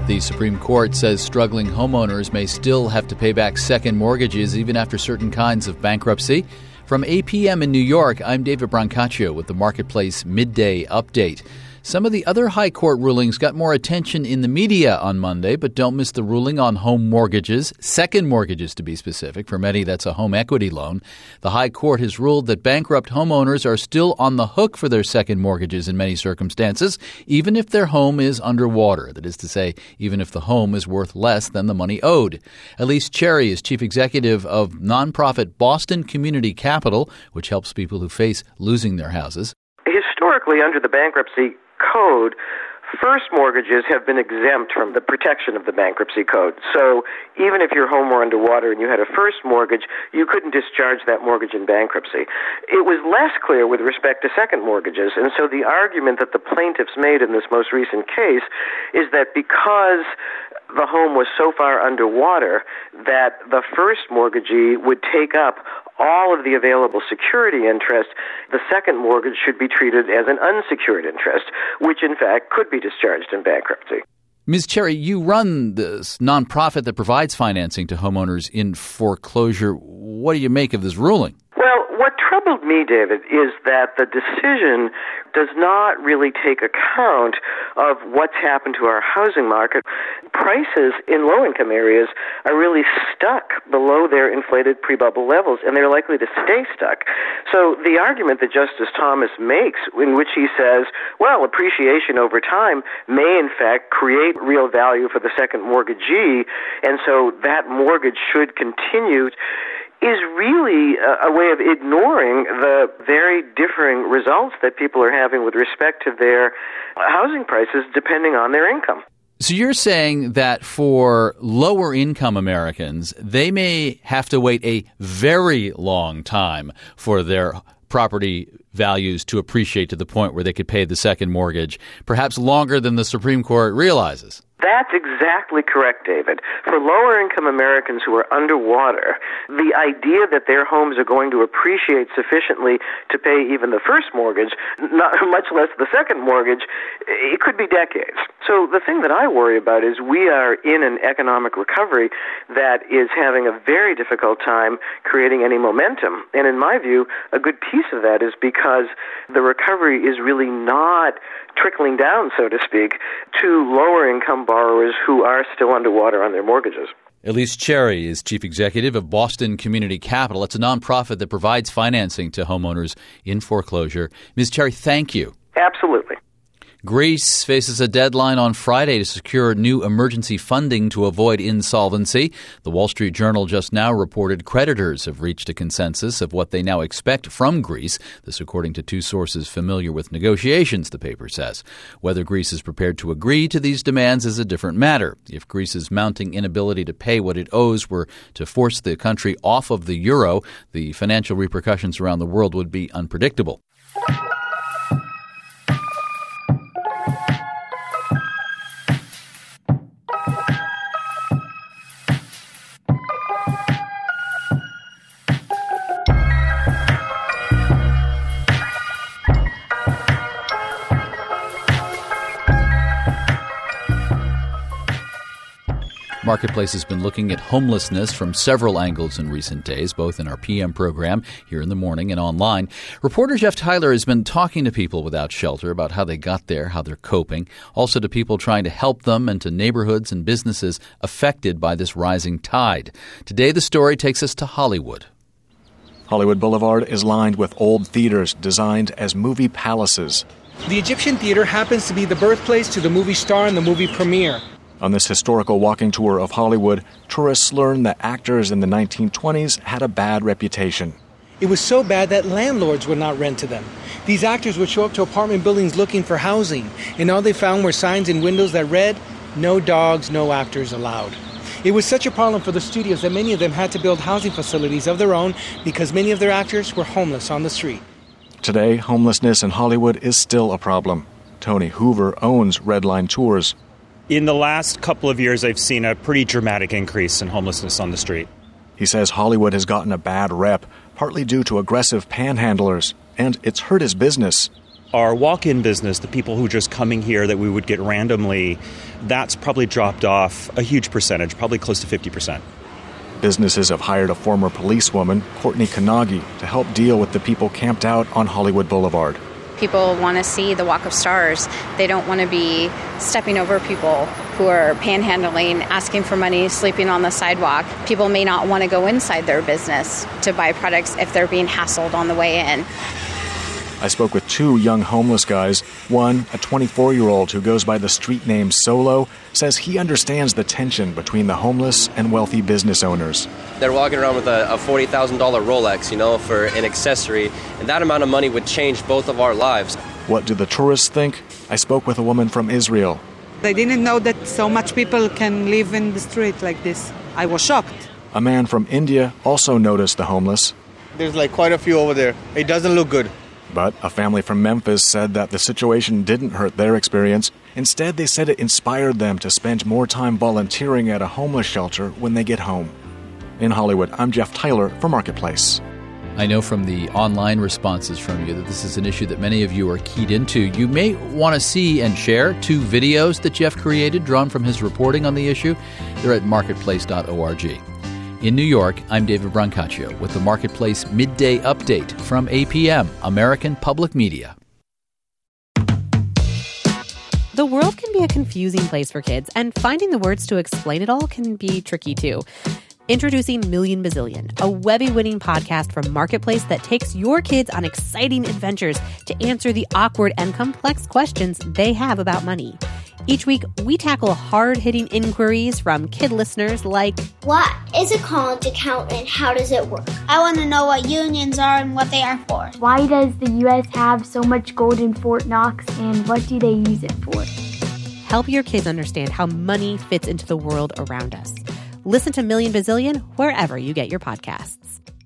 The Supreme Court says struggling homeowners may still have to pay back second mortgages even after certain kinds of bankruptcy. From APM in New York, I'm David Brancaccio with the Marketplace Midday Update. Some of the other high court rulings got more attention in the media on Monday, but don't miss the ruling on home mortgages, second mortgages to be specific. For many, that's a home equity loan. The high court has ruled that bankrupt homeowners are still on the hook for their second mortgages in many circumstances, even if their home is underwater. That is to say, even if the home is worth less than the money owed. Elise Cherry is chief executive of nonprofit Boston Community Capital, which helps people who face losing their houses. Historically, under the bankruptcy code, first mortgages have been exempt from the protection of the bankruptcy code. So even if your home were underwater and you had a first mortgage, you couldn't discharge that mortgage in bankruptcy. It was less clear with respect to second mortgages, and so the argument that the plaintiffs made in this most recent case is that because the home was so far underwater that the first mortgagee would take up all of the available security interest, the second mortgage should be treated as an unsecured interest, which in fact could be discharged in bankruptcy. Ms. Cherry, you run this nonprofit that provides financing to homeowners in foreclosure. What do you make of this ruling? Well, what troubled me, David, is that the decision does not really take account of what's happened to our housing market. Prices in low-income areas are really stuck below their inflated pre-bubble levels, and they're likely to stay stuck. So the argument that Justice Thomas makes, in which he says, well, appreciation over time may in fact create real value for the second mortgagee, and so that mortgage should continue, is really a way of ignoring the very differing results that people are having with respect to their housing prices depending on their income. So you're saying that for lower income Americans, they may have to wait a very long time for their property values to appreciate to the point where they could pay the second mortgage, perhaps longer than the Supreme Court realizes. That's exactly correct, David. For lower-income Americans who are underwater, the idea that their homes are going to appreciate sufficiently to pay even the first mortgage, not much less the second mortgage, it could be decades. So the thing that I worry about is we are in an economic recovery that is having a very difficult time creating any momentum. And in my view, a good piece of that is because the recovery is really not trickling down, so to speak, to lower-income borrowers who are still underwater on their mortgages. Elise Cherry is chief executive of Boston Community Capital. It's a nonprofit that provides financing to homeowners in foreclosure. Ms. Cherry, thank you. Absolutely. Greece faces a deadline on Friday to secure new emergency funding to avoid insolvency. The Wall Street Journal just now reported creditors have reached a consensus of what they now expect from Greece. This according to two sources familiar with negotiations, the paper says. Whether Greece is prepared to agree to these demands is a different matter. If Greece's mounting inability to pay what it owes were to force the country off of the euro, the financial repercussions around the world would be unpredictable. Marketplace has been looking at homelessness from several angles in recent days, both in our PM program here in the morning and online. Reporter Jeff Tyler has been talking to people without shelter about how they got there, how they're coping, also to people trying to help them and to neighborhoods and businesses affected by this rising tide. Today, the story takes us to Hollywood. Hollywood Boulevard is lined with old theaters designed as movie palaces. The Egyptian Theater happens to be the birthplace to the movie star and the movie premiere. On this historical walking tour of Hollywood, tourists learn that actors in the 1920s had a bad reputation. It was so bad that landlords would not rent to them. These actors would show up to apartment buildings looking for housing, and all they found were signs in windows that read, "No dogs, no actors allowed." It was such a problem for the studios that many of them had to build housing facilities of their own because many of their actors were homeless on the street. Today, homelessness in Hollywood is still a problem. Tony Hoover owns Redline Tours. In the last couple of years, I've seen a pretty dramatic increase in homelessness on the street. He says Hollywood has gotten a bad rep, partly due to aggressive panhandlers, and it's hurt his business. Our walk-in business, the people who just coming here that we would get randomly, that's probably dropped off a huge percentage, probably close to 50%. Businesses have hired a former policewoman, Courtney Kanagi, to help deal with the people camped out on Hollywood Boulevard. People want to see the Walk of Stars. They don't want to be stepping over people who are panhandling, asking for money, sleeping on the sidewalk. People may not want to go inside their business to buy products if they're being hassled on the way in. I spoke with two young homeless guys. One, a 24-year-old who goes by the street name Solo, says he understands the tension between the homeless and wealthy business owners. They're walking around with a $40,000 Rolex, for an accessory, and that amount of money would change both of our lives. What do the tourists think? I spoke with a woman from Israel. I didn't know that so much people can live in the street like this. I was shocked. A man from India also noticed the homeless. There's quite a few over there. It doesn't look good. But a family from Memphis said that the situation didn't hurt their experience. Instead, they said it inspired them to spend more time volunteering at a homeless shelter when they get home. In Hollywood, I'm Jeff Tyler for Marketplace. I know from the online responses from you that this is an issue that many of you are keyed into. You may want to see and share 2 videos that Jeff created, drawn from his reporting on the issue. They're at marketplace.org. In New York, I'm David Brancaccio with the Marketplace Midday Update from APM, American Public Media. The world can be a confusing place for kids, and finding the words to explain it all can be tricky too. Introducing Million Bazillion, a Webby-winning podcast from Marketplace that takes your kids on exciting adventures to answer the awkward and complex questions they have about money. Each week, we tackle hard-hitting inquiries from kid listeners like, what is a college account and how does it work? I want to know what unions are and what they are for. Why does the U.S. have so much gold in Fort Knox and what do they use it for? Help your kids understand how money fits into the world around us. Listen to Million Bazillion wherever you get your podcasts.